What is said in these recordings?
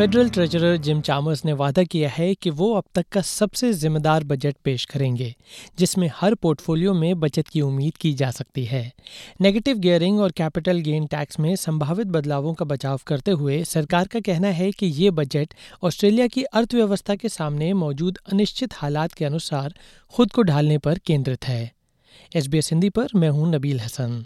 Federal treasurer gym Chalmers ने वादा किया है कि वो अब तक का सबसे जिम्मेदार बजट पेश करेंगे, जिसमें हर पोर्टफोलियो में बचत की उम्मीद की जा सकती है। नेगेटिव गियरिंग और कैपिटल गेन टैक्स में संभावित बदलावों का बचाव करते हुए सरकार का कहना है कि ये बजट ऑस्ट्रेलिया की अर्थव्यवस्था के सामने मौजूद अनिश्चित हालात के अनुसार खुद को ढालने पर केंद्रित है। SBS हिंदी पर मैं हूं Nabeel Hasan.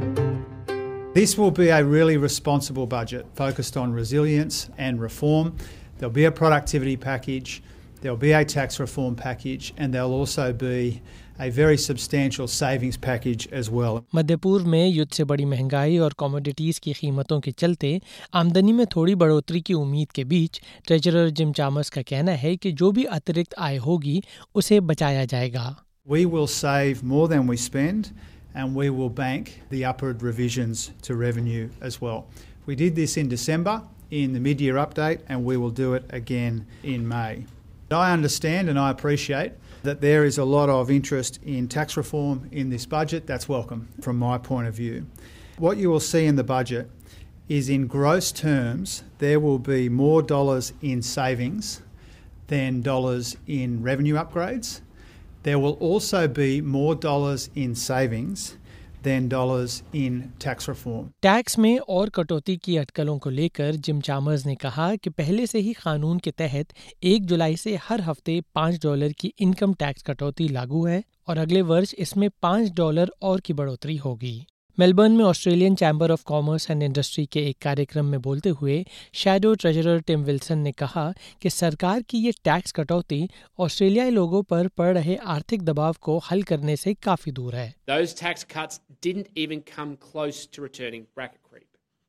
This will be a really responsible budget focused on resilience and reform. There'll be a productivity package, there'll be a tax reform package, and there'll also be a very substantial savings package as well. मध्य पूर्व में युद्ध से बड़ी महंगाई और commodities की कीमतों के चलते आमदनी में थोड़ी बढ़ोतरी की उम्मीद के बीच ट्रेजरर जिम चामर्स का कहना है कि जो भी अतिरिक्त आय होगी उसे बचाया जाएगा। We will save more than we spend, and we will bank the upward revisions to revenue as well. We did this in December in the mid-year update, and we will do it again in May. I understand and I appreciate that there is a lot of interest in tax reform in this budget. That's welcome from my point of view. What you will see in the budget is, in gross terms, there will be more dollars in savings than dollars in revenue upgrades. There will also be more dollars in savings than dollars in tax reform. Tax में और कटौती की अटकलों को लेकर gym Chalmers ने कहा कि पहले से ही कानून के तहत 1 जुलाई से हर हफ्ते $5 की इनकम टैक्स कटौती लागू है और अगले वर्ष इसमें $5 और की बढ़ोतरी होगी। मेलबर्न में Australian chamber of commerce and industry के एक कार्यक्रम में बोलते हुए शैडो ट्रेजरर टिम विल्सन ने कहा कि सरकार की ये टैक्स कटौती ऑस्ट्रेलियाई लोगों पर पड़ रहे आर्थिक दबाव को हल करने से काफी दूर है। Those tax cuts didn't even come close to returning bracket creep.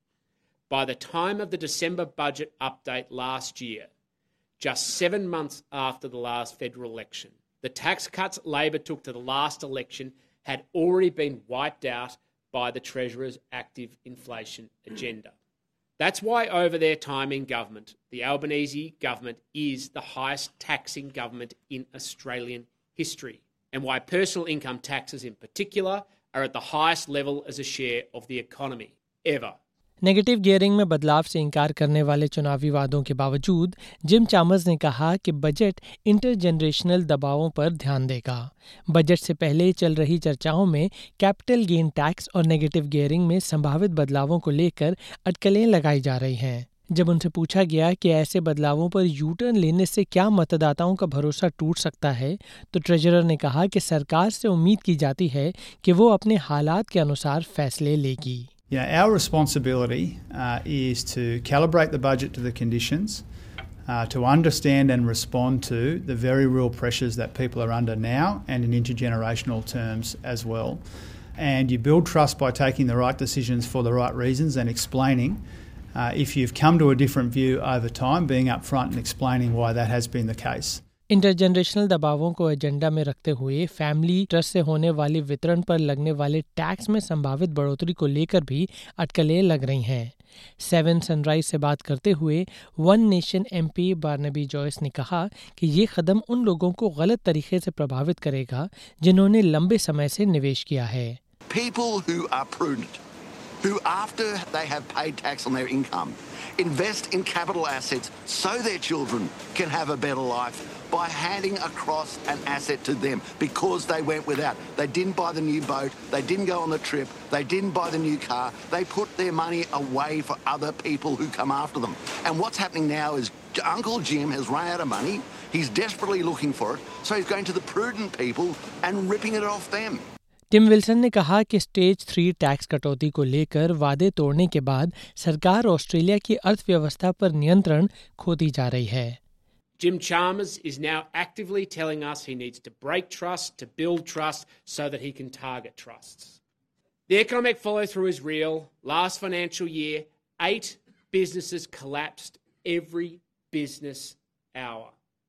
By the time of the December budget update last year, just 7 months after the last federal election, the tax cuts Labor took to the last election had already been wiped out by the Treasurer's active inflation agenda. That's why over their time in government, the Albanese government is the highest taxing government in Australian history, and why personal income taxes in particular are at the highest level as a share of the economy ever. Negative gearing में बदलाव से इनकार करने वाले चुनावी वादों के बावजूद जिम चामर्स ने कहा कि बजट इंटरजेनरेशनल दबावों पर ध्यान देगा। बजट से पहले चल रही चर्चाओं में कैपिटल गेन टैक्स और नेगेटिव गियरिंग में संभावित बदलावों को लेकर अटकलें लगाई जा रही हैं। जब उनसे पूछा गया कि ऐसे बदलावों पर यू टर्न लेने से क्या मतदाताओं का भरोसा टूट सकता है, तो ट्रेजरर ने कहा कि सरकार से उम्मीद की जाती है कि वो अपने हालात के अनुसार फैसले लेगी। Our responsibility is to calibrate the budget to the conditions, to understand and respond to the very real pressures that people are under now and in intergenerational terms as well. And you build trust by taking the right decisions for the right reasons and explaining if you've come to a different view over time, being upfront and explaining why that has been the case. Intergenerational दबावों को agenda में रखते हुए family trust से होने वाले वितरण पर लगने वाले टैक्स में संभावित बढ़ोतरी को लेकर भी अटकलें लग रही हैं। 7 सनराइज से बात करते हुए one nation MP Barnaby Joyce ने कहा कि ये कदम उन लोगों को गलत तरीके से प्रभावित करेगा जिन्होंने लंबे समय से निवेश किया है। People who are prudent, who after they have paid tax on their income, invest in capital assets so their children can have a better life by handing across an asset to them because they went without. They didn't buy the new boat, they didn't go on the trip, they didn't buy the new car, they put their money away for other people who come after them. And what's happening now is Uncle Jim has run out of money, he's desperately looking for it, so he's going to the prudent people and ripping it off them. Tim Wilson ने कहा कि stage 3 tax कटौती को लेकर वादे तोड़ने के बाद सरकार ऑस्ट्रेलिया की अर्थव्यवस्था पर नियंत्रण खोती जा रही है। Jim Chalmers is now actively telling us he needs to break trust, to build trust, so that he can target trusts. The economic follow-through is real. Last financial year, 8 businesses collapsed every business hour.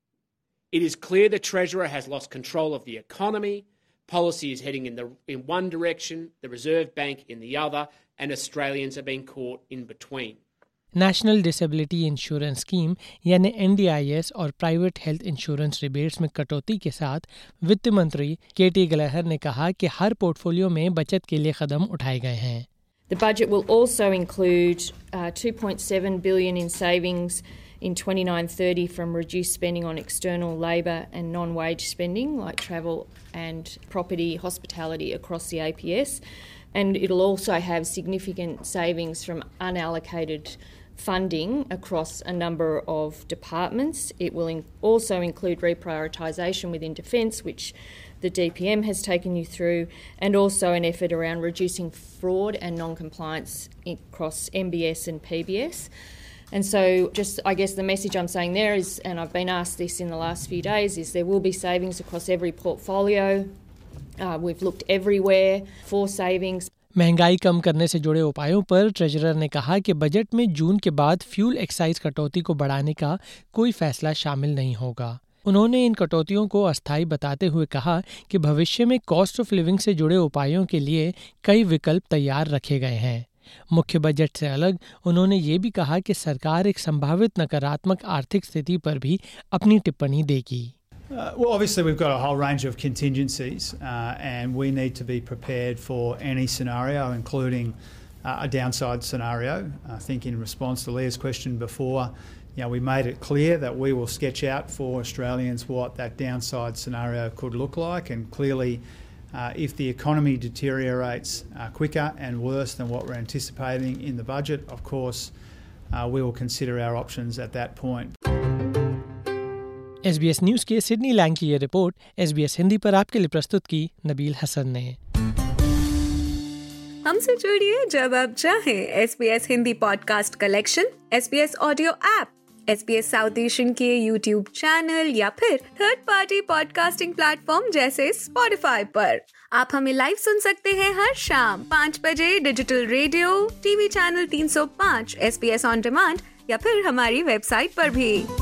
It is clear the Treasurer has lost control of the economy. Policy is heading in one direction, the Reserve Bank in the other, and Australians are being caught in between. National disability insurance scheme यानी NDIS और private health insurance rebates में कटौती के साथ वित्त मंत्री केटी गलेहर ने कहा कि हर पोर्टफोलियो में बचत के लिए कदम उठाए गए हैं। The budget will also include $2.7 billion in savings in 29-30 from reduced spending on external labour and non-wage spending like travel and property, hospitality across the APS. And it'll also have significant savings from unallocated funding across a number of departments. It will also include reprioritisation within Defence, which the DPM has taken you through, and also an effort around reducing fraud and non-compliance across MBS and PBS. And so just, I guess the message I'm saying there is, and I've been asked this in the last few days, is there will be savings across every portfolio. We've looked everywhere for savings. महंगाई कम करने से जुड़े उपायों पर treasurer ने कहा कि budget में जून के बाद फ्यूल एक्साइज कटौती को बढ़ाने का कोई फैसला शामिल नहीं होगा। उन्होंने इन कटौतियों को अस्थायी बताते हुए कहा कि भविष्य में कॉस्ट ऑफ लिविंग से जुड़े उपायों के लिए कई विकल्प तैयार रखे गए हैं। मुख्य बजट से अलग उन्होंने ये भी कहा कि सरकार एक संभावित नकारात्मक आर्थिक स्थिति पर भी अपनी टिप्पणी देगी। Well, obviously we've got a whole range of contingencies and we need to be prepared for any scenario, including a downside scenario. I think in response to Leah's question before, we made it clear that we will sketch out for Australians what that downside scenario could look like, and clearly if the economy deteriorates quicker and worse than what we're anticipating in the budget, of course we will consider our options at that point. SBS news के Sydney Lang की ये report SBS Hindi पर आपके लिए प्रस्तुत की नबील हसन ने। हमसे जुड़िए जब आप चाहें। SBS Hindi podcast collection, SBS audio app, SBS south Asian के YouTube चैनल या फिर थर्ड पार्टी पॉडकास्टिंग प्लेटफॉर्म जैसे Spotify पर। आप हमें लाइव सुन सकते हैं हर शाम 5 बजे digital radio, TV channel 305, SBS on demand या फिर हमारी वेबसाइट पर भी।